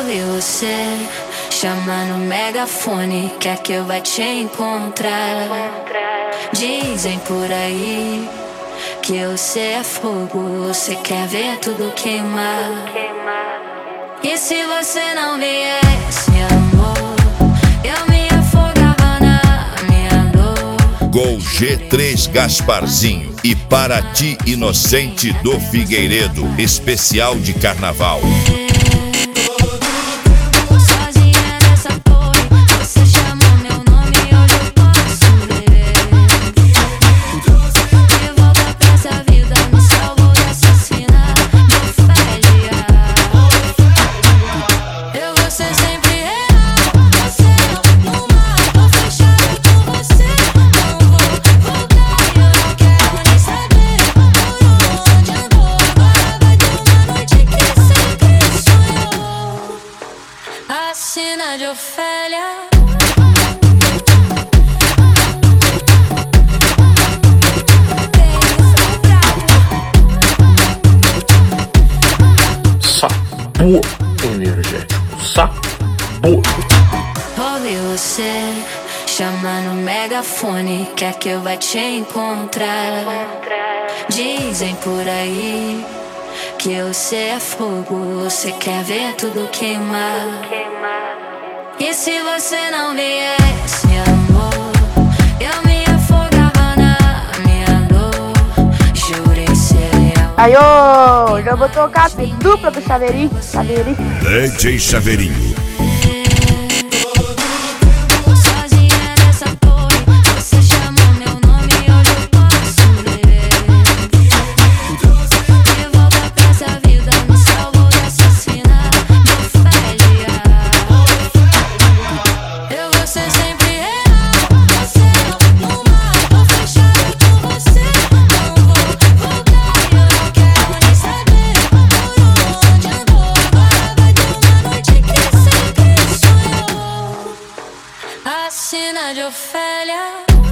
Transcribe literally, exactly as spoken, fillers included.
Ouvi você chama no megafone, quer que eu vá te encontrar. Dizem por aí que você é fogo, você quer ver tudo queimar. E se você não viesse, amor, eu me afogava na minha dor. Gol G três Gasparzinho e Para Ti Inocente do Figueiredo, especial de carnaval. Cena de Ofélia. Sabor energético, sabor. Ouvi você chama no megafone, quer que eu vá te encontrar. Dizem por aí que você é fogo, você quer ver tudo queimar. E se você não viesse, amor, eu me afogava na minha dor. Jurei ser leal. Aí, ô, já vou tocar a dupla do Chaveirinho. Chaveirinho. D J Chaveirinho. Cena de Ofélia.